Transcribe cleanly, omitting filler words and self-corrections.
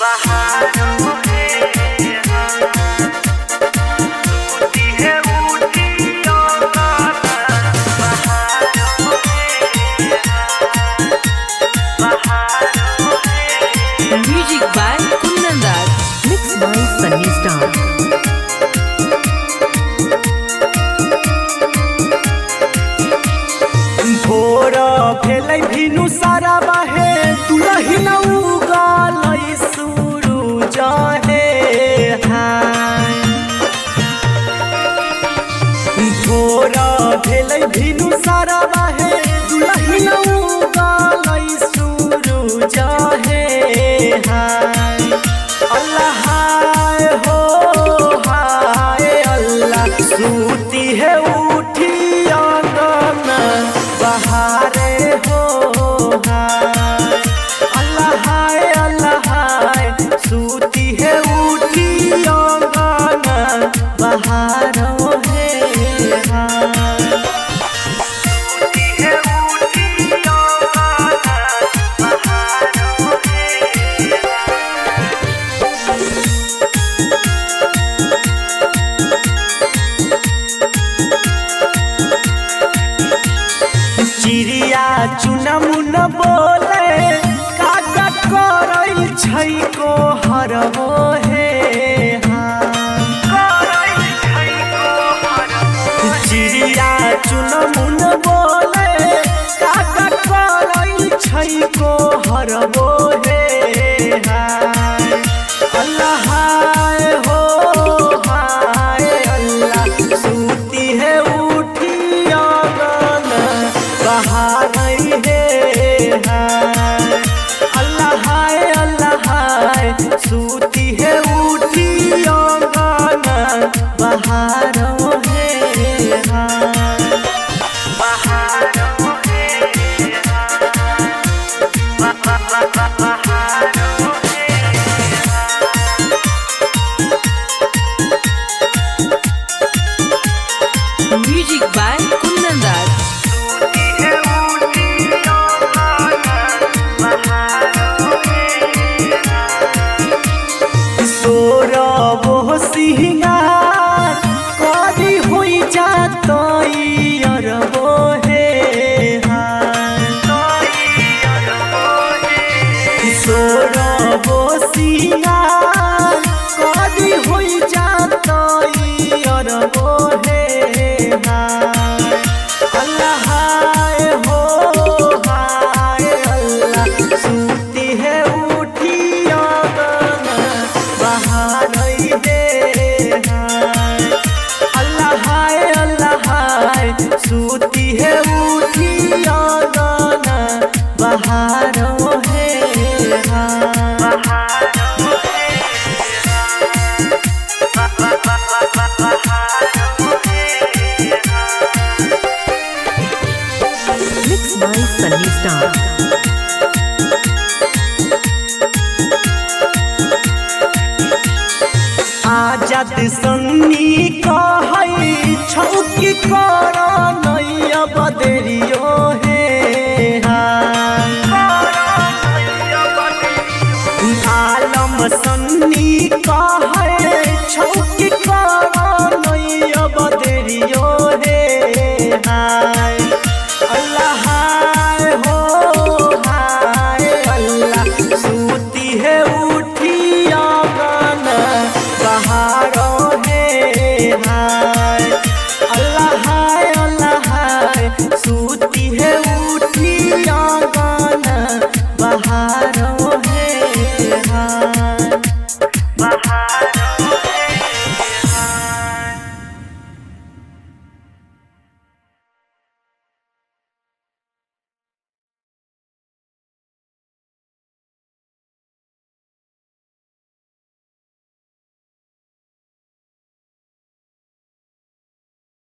Music by Kundan Das. Mixed by Sunny Star. भोर भेलै भिनु सारा बाहे दुलही न उगलै सूरज हे हाय। भोर भेलै भिनु सारा बाहे दुलही न उगलै सूरज हे हाय। अल्लाह हाय हो हाय अल्लाह सूती है उठी अंगना बहारे हो हाय। अल्लाह हाय सूती है उठी अंगना बहारो है हाय। सूती है उठी अंगना बहारो है चिड़िया चुनमुन बोले काका करई छै को हरबो हे चिड़िया चुनमुन बोले काका करई छै को हरबो हे हाय। अल्लाह हाय हो हाय अल्लाह सूती है उठी अंगना बहारई हे हाय। अल्लाह हाय सूती है उठी अंगना बहारो हे हाय। बहारो हे बहारो हे Music by Kundan Das. सोरबो सिंगार करी होई जातई अरबो हे हाय। सोरबो सिंगार करी होई जातई अरबो हे हाय। अल्लाह हाय हो हाय अल्लाह सूती है उठी अंगना बहारई हे हाय। अल्लाह हाय सूती है उठी अंगना बहारो हे Mixed by Sunny Star. आजाद सन्नी कहै छौकी कर नैया बदरियो हे हाय। आलम सन्नी कहै छौकी